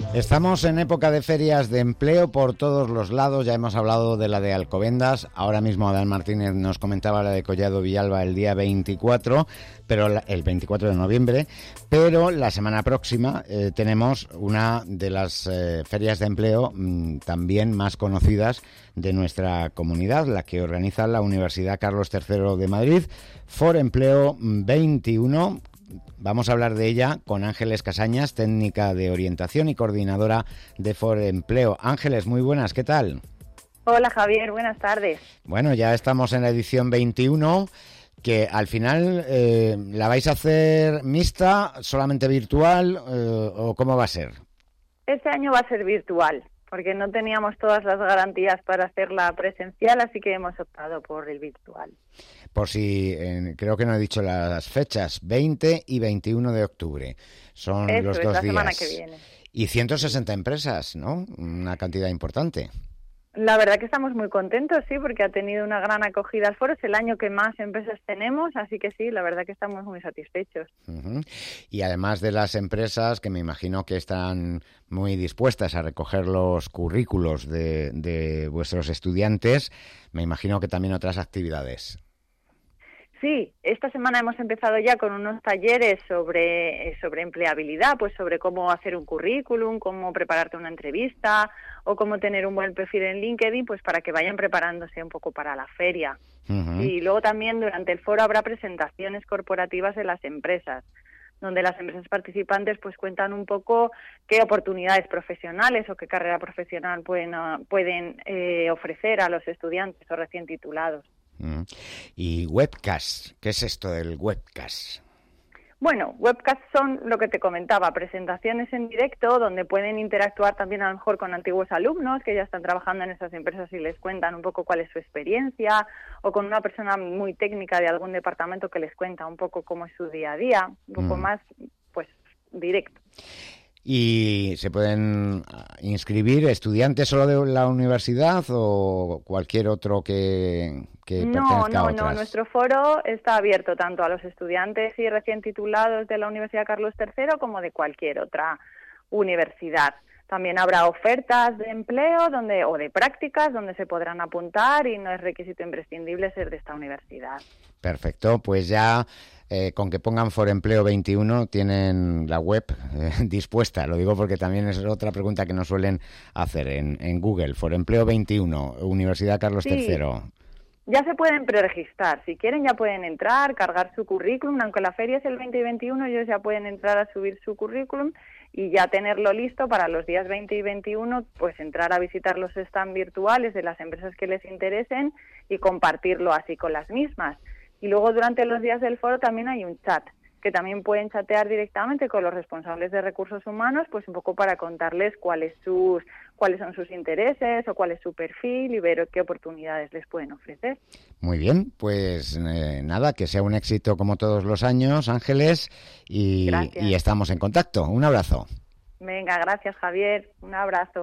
Estamos en época de ferias de empleo por todos los lados. Ya hemos hablado de la de Alcobendas. Ahora mismo Adán Martínez nos comentaba la de Collado Villalba el día 24, el 24 de noviembre. Pero la semana próxima tenemos una de las ferias de empleo también más conocidas de nuestra comunidad, la que organiza la Universidad Carlos III de Madrid, Forempleo 21. Vamos a hablar de ella con Ángeles Casañas, técnica de orientación y coordinadora de Forempleo. Ángeles, muy buenas, ¿qué tal? Hola Javier, buenas tardes. Bueno, ya estamos en la edición 21, que al final ¿la vais a hacer mixta, solamente virtual o cómo va a ser? Este año va a ser virtual, porque no teníamos todas las garantías para hacerla presencial, así que hemos optado por el virtual. Por si, creo que no he dicho las fechas, 20 y 21 de octubre. Son Eso, los es 2 la días. Semana que viene. Y 160 empresas, ¿no? Una cantidad importante. La verdad que estamos muy contentos, sí, porque ha tenido una gran acogida al foro. Es el año que más empresas tenemos, así que sí, la verdad que estamos muy satisfechos. Uh-huh. Y además de las empresas, que me imagino que están muy dispuestas a recoger los currículos de vuestros estudiantes, me imagino que también otras actividades. Sí, esta semana hemos empezado ya con unos talleres sobre empleabilidad, pues sobre cómo hacer un currículum, cómo prepararte una entrevista o cómo tener un buen perfil en LinkedIn, pues para que vayan preparándose un poco para la feria. Uh-huh. Y luego también durante el foro habrá presentaciones corporativas de las empresas, donde las empresas participantes pues cuentan un poco qué oportunidades profesionales o qué carrera profesional pueden ofrecer a los estudiantes o recién titulados. Y webcast, ¿qué es esto del webcast? Bueno, webcasts son lo que te comentaba, presentaciones en directo donde pueden interactuar también a lo mejor con antiguos alumnos que ya están trabajando en esas empresas y les cuentan un poco cuál es su experiencia, o con una persona muy técnica de algún departamento que les cuenta un poco cómo es su día a día, un poco más pues directo. ¿Y se pueden inscribir estudiantes solo de la universidad o cualquier otro que pertenezca a otras? No, nuestro foro está abierto tanto a los estudiantes y recién titulados de la Universidad Carlos III como de cualquier otra universidad. También habrá ofertas de empleo o de prácticas donde se podrán apuntar y no es requisito imprescindible ser de esta universidad. Perfecto, pues ya con que pongan Forempleo 21 tienen la web dispuesta. Lo digo porque también es otra pregunta que nos suelen hacer en Google. Forempleo 21, Universidad Carlos III. Ya se pueden preregistrar. Si quieren ya pueden entrar, cargar su currículum. Aunque la feria es el 20 y 21, ellos ya pueden entrar a subir su currículum y ya tenerlo listo para los días 20 y 21, pues entrar a visitar los stands virtuales de las empresas que les interesen y compartirlo así con las mismas. Y luego durante los días del foro también hay un chat, que también pueden chatear directamente con los responsables de recursos humanos, pues un poco para contarles cuáles son sus intereses o cuál es su perfil y ver qué oportunidades les pueden ofrecer. Muy bien, pues nada, que sea un éxito como todos los años, Ángeles, y estamos en contacto. Un abrazo. Venga, gracias Javier, un abrazo.